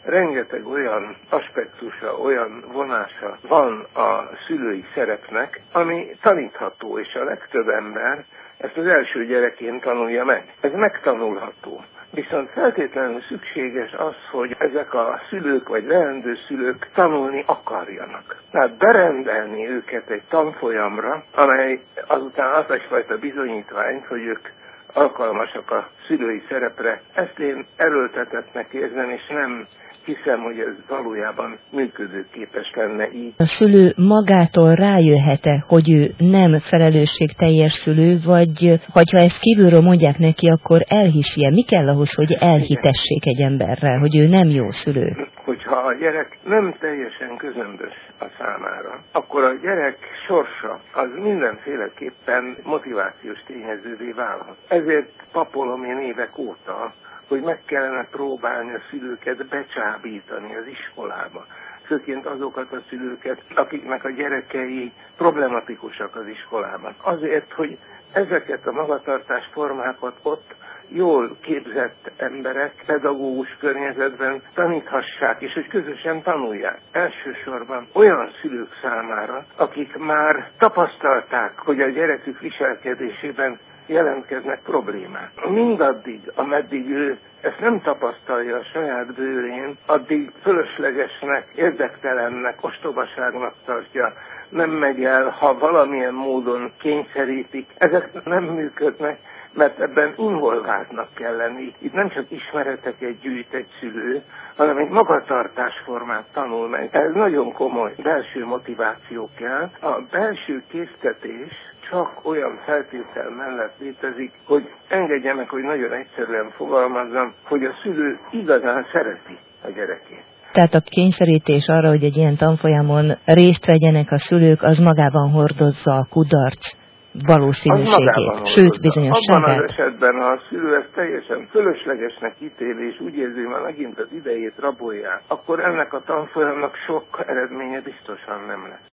rengeteg olyan aspektusa, olyan vonása van a szülői szerepnek, ami tanítható, és a legtöbb ember ezt az első gyerekén tanulja meg. Ez megtanulható. Viszont feltétlenül szükséges az, hogy ezek a szülők vagy leendő szülők tanulni akarjanak. Tehát berendelni őket egy tanfolyamra, amely azután ad egyfajta bizonyítványt, hogy ők alkalmasak a szülői szerepre. Ezt én erőltetettnek érzem, és nem hiszem, hogy ez valójában működőképes lenne így. A szülő magától rájöhet-e, hogy ő nem felelősségteljes szülő, vagy ha ezt kívülről mondják neki, akkor elhiszi-e? Mi kell ahhoz, hogy elhitessék egy emberrel, hogy ő nem jó szülő? Hogyha a gyerek nem teljesen közömbös a számára, akkor a gyerek sorsa az mindenféleképpen motivációs tényezővé válhat. Ezért papolom én évek óta, hogy meg kellene próbálni a szülőket becsábítani az iskolába. Főként azokat a szülőket, akiknek a gyerekei problematikusak az iskolában. Azért, hogy ezeket a magatartásformákat ott jól képzett emberek pedagógus környezetben taníthassák, és hogy közösen tanulják. Elsősorban olyan szülők számára, akik már tapasztalták, hogy a gyerekük viselkedésében jelentkeznek problémák. Mindaddig, ameddig ő ezt nem tapasztalja a saját bőrén, addig fölöslegesnek, érdektelennek, ostobaságnak tartja, nem megy el, ha valamilyen módon kényszerítik. Ezek nem működnek, mert ebben involváltnak kell lenni. Itt nem csak ismereteket gyűjt egy szülő, hanem egy magatartásformát tanul meg. Ez nagyon komoly belső motiváció kell. A belső késztetés csak olyan feltétel mellett létezik, hogy engedje meg, hogy nagyon egyszerűen fogalmazzam, hogy a szülő igazán szereti a gyerekét. Tehát a kényszerítés arra, hogy egy ilyen tanfolyamon részt vegyenek a szülők, az magában hordozza a kudarc valószínűségét, sőt bizonyosságát. Abban az esetben, ha a szülő ezt teljesen fölöslegesnek ítéli, és úgy érzi, hogy már megint az idejét rabolják, akkor ennek a tanfolyamnak sok eredménye biztosan nem lesz.